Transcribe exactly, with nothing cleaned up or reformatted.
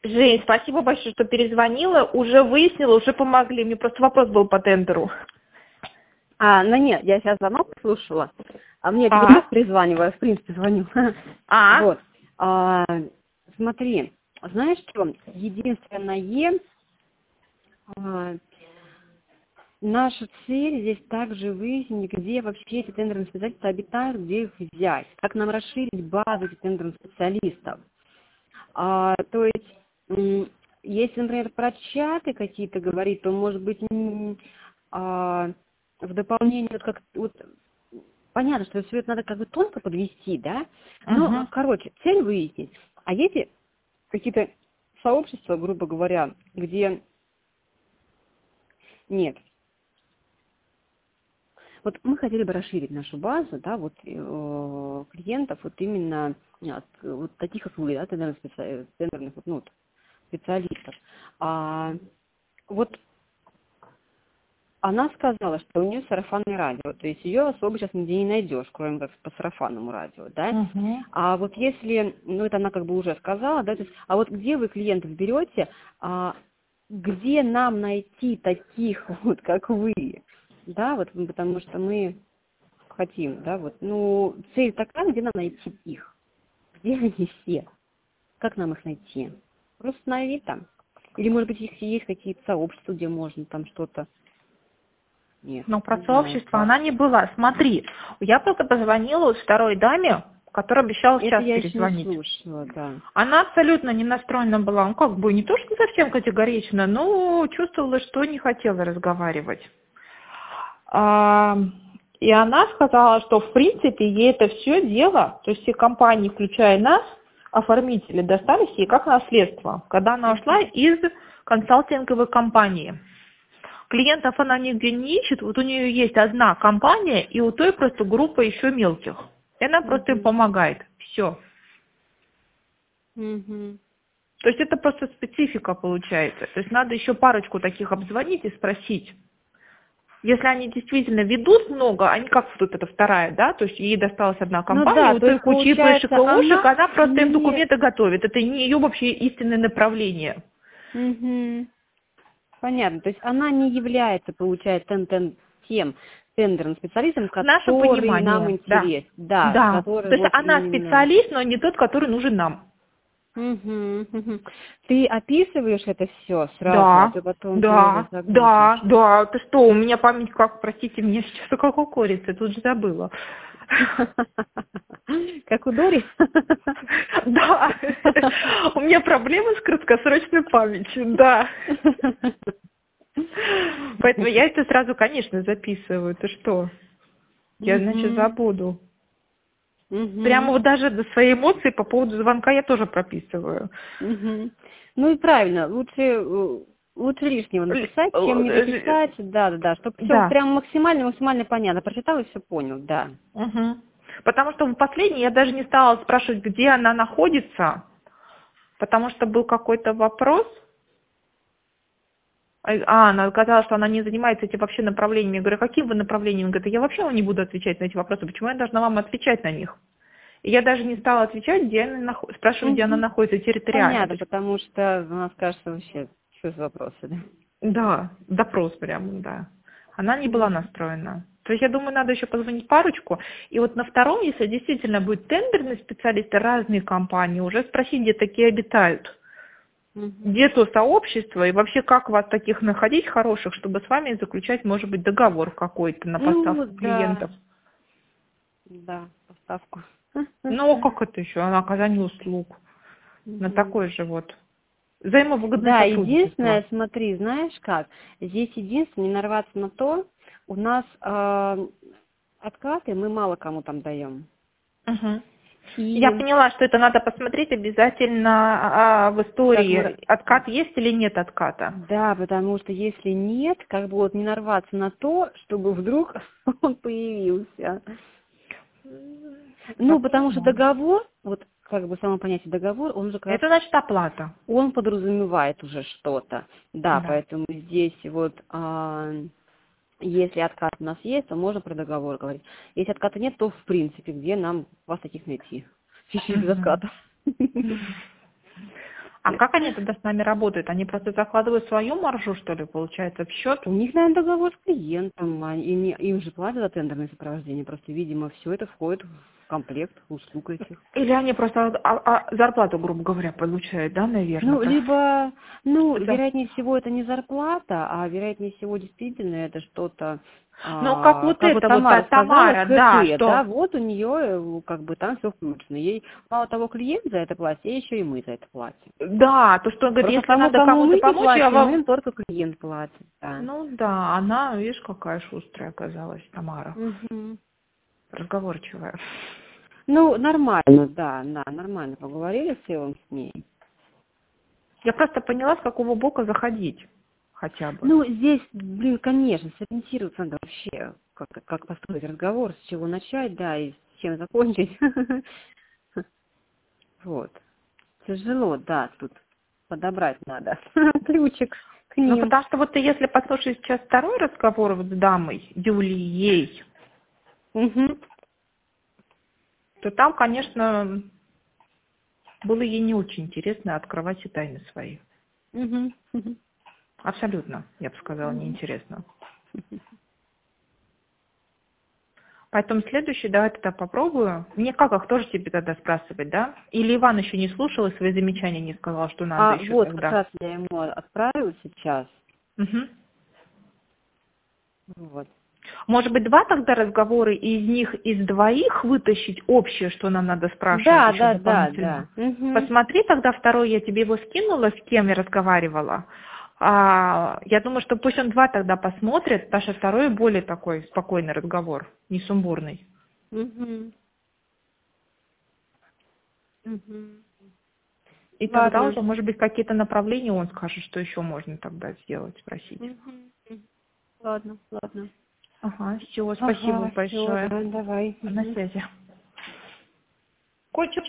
Жень, спасибо большое, что перезвонила. Уже выяснила, уже помогли. Мне просто вопрос был по тендеру. А, ну нет, я сейчас звонок послушала. А мне А? телефон перезваниваю, в принципе, звоню. А? Вот. А, смотри, знаешь что, единственное, а, наша цель здесь также выяснить, где вообще эти тендерные специалисты обитают, где их взять. Как нам расширить базу этих тендерных специалистов. А, то есть, м, если, например, про чаты какие-то говорить, то, может быть, м, а, в дополнение, вот как вот, понятно, что все это надо как бы тонко подвести, да? Ну, Угу. короче, цель выяснить. А если какие-то сообщества, грубо говоря, где нет. Вот мы хотели бы расширить нашу базу, да, вот э, клиентов, вот именно от, вот таких, как вы, да, тендерных, специ... тендерных вот, ну, вот, специалистов. А, вот она сказала, что у нее сарафанное радио, то есть ее особо сейчас нигде не найдешь, кроме как по сарафанному радио, да. Угу. А вот если, ну это она как бы уже сказала, да, то есть, а вот где вы клиентов берете, а, где нам найти таких вот, как вы, да, вот, потому что мы хотим, да, вот, ну, цель такая, где нам найти их, где они все, как нам их найти, просто на Авито, или, может быть, если есть какие-то сообщества, где можно там что-то. Нет, Ну, про не знаю. сообщество она не была. Смотри, я просто позвонила вот второй даме, которая обещала Это сейчас я еще не перезвонить. слушала, да. Она абсолютно не настроена была, ну, как бы, не то, что совсем категорично, но чувствовала, что не хотела разговаривать. А, и она сказала, что, в принципе, ей это все дело, то есть все компании, включая нас, оформители, достались ей как наследство, когда она ушла из консалтинговой компании. Клиентов она нигде не ищет, вот у нее есть одна компания, и у той просто группа еще мелких. И она просто им Угу. помогает. Все. Угу. То есть это просто специфика получается. То есть надо еще парочку таких обзвонить и спросить. Если они действительно ведут много, они как вот эта вторая, да, то есть ей досталась одна Ну компания, да, у то той есть куча и флешек, и получается ушек, она она просто им не... документы готовит. Это не ее вообще истинное направление. Угу. Понятно, то есть она не является, получается, тен -тен тем тендерным специалистом, Наше который нам понимание, да. интересен. Да, Да. который То есть вот она именно... специалист, но не тот, который нужен нам. Угу, угу. Ты описываешь это все сразу, а Да, то потом ты уже да, да, забудешь. да. Ты что, у меня память как, простите меня сейчас, как у курицы, тут же забыла. Как у Дори? Да, у меня проблемы с краткосрочной памятью, да. Поэтому я это сразу, конечно, записываю. Ты что? Я, значит, Мгм. забуду. Прямо Мгм. вот даже до своей эмоции по поводу звонка я тоже прописываю. Мгм. Ну и правильно, лучше э, лучше лишнего Л- написать, чем не э, ж- дописать, да, да, да, чтобы все Да. прям максимально, максимально понятно. Прочитал и все понял, да. Мгм. Потому что в последней я даже не стала спрашивать, где она находится, потому что был какой-то вопрос. А, она сказала, что она не занимается этим вообще направлениями. Я говорю, а каким вы направлением? Говорит, я вообще не буду отвечать на эти вопросы. Почему я должна вам отвечать на них? И я даже не стала отвечать, где она нахо- спрашивать, где она Мгм. находится территориально. То Понятно, есть, потому что у нас кажется вообще, что за вопросы, да. да, допрос прям, да. Она не была Мгм. настроена. То есть я думаю, надо еще позвонить парочку. И вот на втором, если действительно будет тендерный специалисты, разные компании, уже спросить, где такие обитают. Мгм. Где то сообщество и вообще как вас таких находить хороших, чтобы с вами заключать, может быть, договор какой-то на Ну, поставку да, клиентов. да, поставку. Ну, а как это еще? На оказание услуг. На Мгм. такое же вот взаимовыгодное Да, сотрудничество. единственное, смотри, знаешь как, здесь единственное, не нарваться на то, у нас э, откаты мы мало кому там даем. Мгм. Я И поняла, что это надо посмотреть обязательно а, в как мы... ра- истории. Откат есть или нет отката? Да, потому что если нет, как бы вот не нарваться на то, чтобы вдруг он появился. М, Я Ну, потому что понимаю. договор, вот как бы само понятие договор, он же как раз, Это значит оплата. он подразумевает уже что-то. Да, Да. поэтому здесь вот... а, если откат у нас есть, то можно про договор говорить. Если отката нет, то в принципе, где нам вас таких найти? Фишки без Мгм. отката. А как они тогда с нами работают? Они просто закладывают свою маржу, что ли, получается, в счет? У них, наверное, договор с клиентом, они, им, им же платят за тендерное сопровождение, просто, видимо, все это входит в комплект услуг этих. Или они просто а, а, зарплату, грубо говоря, получают, да, наверное? Ну, либо, ну, Да. вероятнее всего, это не зарплата, а вероятнее всего, действительно, это что-то, Ну, как а, вот как вот это вот, Тамара та- сказала, Тамара, да, КГ, да, что... вот у нее, как бы, там все включено. Ей мало того, клиент за это платит, ей еще и мы за это платим. Да, то, что он говорит, Просто если тому, надо кому кому-то мы не помочь, я платим, вам... им только клиент платит, да. Ну да, она, видишь, какая шустрая оказалась, Тамара. Мгм. Разговорчивая. Ну, нормально, да, да, нормально поговорили в целом с ней. Я просто поняла, с какого бока заходить хотя бы. Ну, здесь, блин, конечно, сориентироваться надо вообще, как, как построить разговор, с чего начать, да, и с чем закончить. Вот. Тяжело, да, тут подобрать надо ключик к Ну, ним. потому что вот ты, если послушаешь сейчас второй разговор вот с дамой, Юлией, Угу. то там, конечно, было ей не очень интересно открывать все тайны свои. Угу. Абсолютно, я бы сказала, неинтересно. Поэтому следующий, давай тогда попробую. Мне как, их тоже тебе тогда спрашивать, да? Или Иван еще не слушал и свои замечания не сказал, что надо А еще вот как тогда? раз я ему отправила сейчас. Угу. Вот. Может быть, два тогда разговора, и из них из двоих вытащить общее, что нам надо спрашивать Да, еще да, да, дополнительно? да. Угу. Посмотри тогда второй, я тебе его скинула, с кем я разговаривала. А, я думаю, что пусть он два тогда посмотрит, потому что второй более такой спокойный разговор, не сумбурный. Угу. Угу. И тогда Ладно. уже, может быть, какие-то направления он скажет, что еще можно тогда сделать, спросить. Угу. Ладно, ладно. Ага, все, спасибо Ага, все, большое. да, давай. На Угу. связи. Кончил.